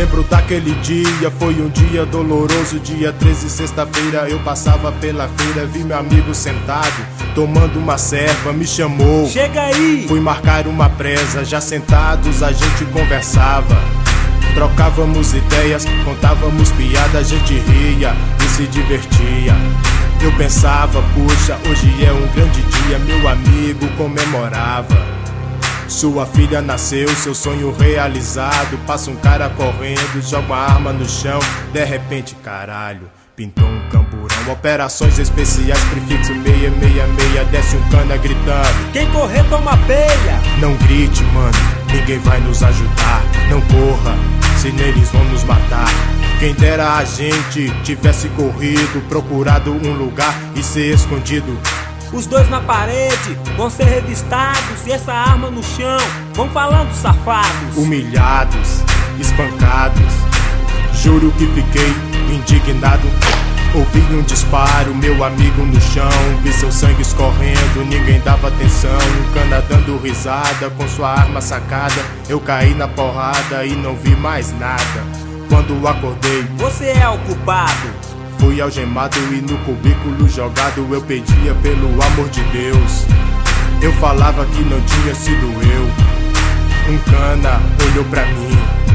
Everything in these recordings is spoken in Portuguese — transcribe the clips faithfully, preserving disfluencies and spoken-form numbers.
lembro daquele dia, foi um dia doloroso. Dia treze, sexta-feira, eu passava pela feira. Vi meu amigo sentado, tomando uma serva, me chamou. Chega aí! Fui marcar uma presa, já sentados a gente conversava. Trocávamos ideias, contávamos piadas, a gente ria e se divertia. Eu pensava, puxa, hoje é um grande dia, meu amigo comemorava. Sua filha nasceu, seu sonho realizado. Passa um cara correndo, joga uma arma no chão. De repente, caralho, pintou um camburão. Operações especiais, prefixo seis seis seis. Desce um cana gritando: quem correr toma peia. Não grite, mano, ninguém vai nos ajudar. Não corra, senão eles vão nos matar. Quem dera a gente tivesse corrido, procurado um lugar e ser escondido. Os dois na parede vão ser revistados e essa arma no chão. Vão falando, safados. Humilhados, espancados. Juro que fiquei indignado. Ouvi um disparo, meu amigo no chão. Vi seu sangue escorrendo, ninguém dava atenção. Um cana dando risada com sua arma sacada. Eu caí na porrada e não vi mais nada. Quando acordei, você é o culpado. Fui algemado e no cubículo jogado. Eu pedia pelo amor de Deus. Eu falava que não tinha sido eu. Um cana olhou pra mim.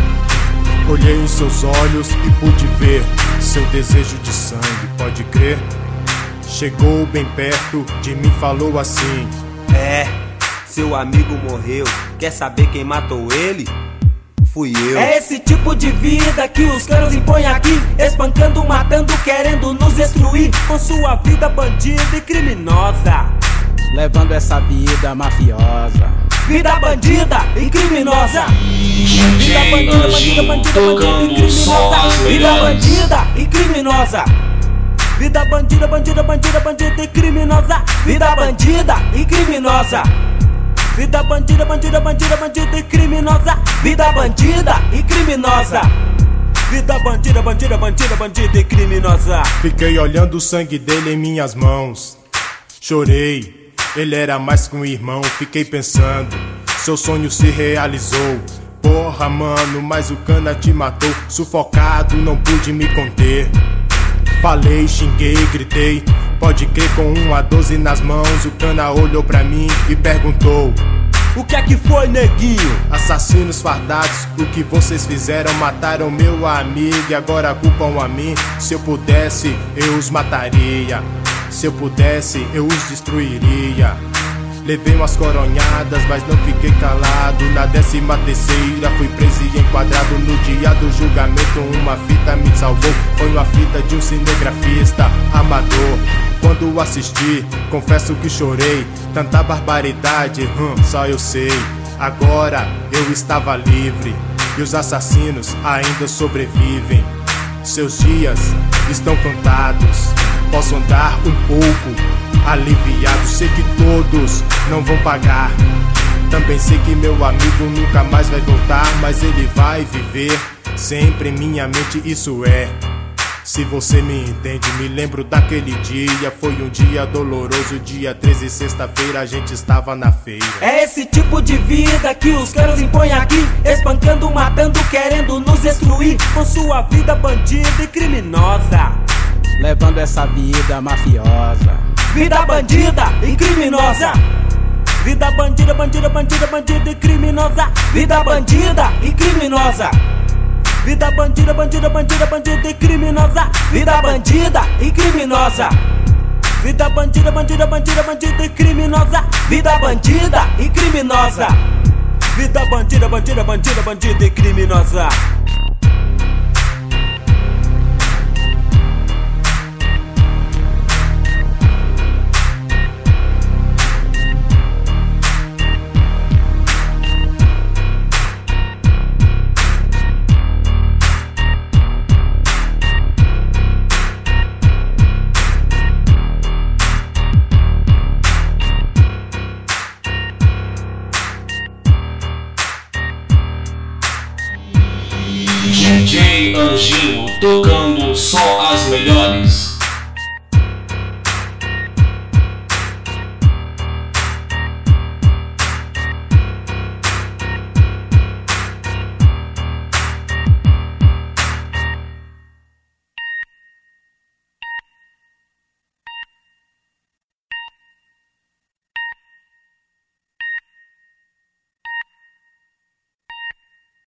Olhei em seus olhos e pude ver seu desejo de sangue, pode crer? Chegou bem perto de mim, falou assim: é, seu amigo morreu. Quer saber quem matou ele? Fui eu. É esse tipo de vida que os caras impõem aqui, espancando, matando, querendo nos destruir. Com sua vida bandida e criminosa, levando essa vida mafiosa. Vida bandida e criminosa. Vida bandida, bandida, bandida, bandida e criminosa. Vida bandida e criminosa. Vida bandida, bandida, bandida, bandida e criminosa. Vida bandida e criminosa. Vida bandida, bandida, bandida, bandida e criminosa. Vida bandida e criminosa. Vida bandida, bandida, bandida, bandida e criminosa. Fiquei olhando o sangue dele em minhas mãos. Chorei, ele era mais que um irmão. Fiquei pensando, seu sonho se realizou. Porra, mano, mas o cana te matou. Sufocado, não pude me conter. Falei, xinguei, gritei. Pode crer, com um A doze nas mãos. O cana olhou pra mim e perguntou: o que é que foi, neguinho? Assassinos fardados, o que vocês fizeram? Mataram meu amigo e agora culpam a mim. Se eu pudesse, eu os mataria. Se eu pudesse, eu os destruiria. Levei umas coronhadas, mas não fiquei calado. Na décima terceira fui preso e enquadrado. No dia do julgamento uma fita me salvou. Foi uma fita de um cinegrafista amador. Quando assisti, confesso que chorei. Tanta barbaridade, hum, só eu sei. Agora eu estava livre e os assassinos ainda sobrevivem. Seus dias estão contados. Posso andar um pouco aliviado. Sei que todos não vão pagar. Também sei que meu amigo nunca mais vai voltar, mas ele vai viver sempre em minha mente, isso é. Se você me entende, me lembro daquele dia. Foi um dia doloroso, dia treze, sexta-feira, a gente estava na feira. É esse tipo de vida que os caras impõem aqui, espancando, matando, querendo nos destruir. Com sua vida bandida e criminosa, levando essa vida mafiosa. Vida bandida e criminosa. Vida bandida, bandida, bandida, bandida e criminosa. Vida bandida e criminosa. Vida bandida, bandida, bandida, bandida e criminosa. Vida bandida e criminosa. Vida bandida, bandida, bandida, bandida e criminosa. Vida bandida e criminosa. Vida bandida, bandida, bandida, bandida e criminosa. D J Anjinho tocando só as melhores.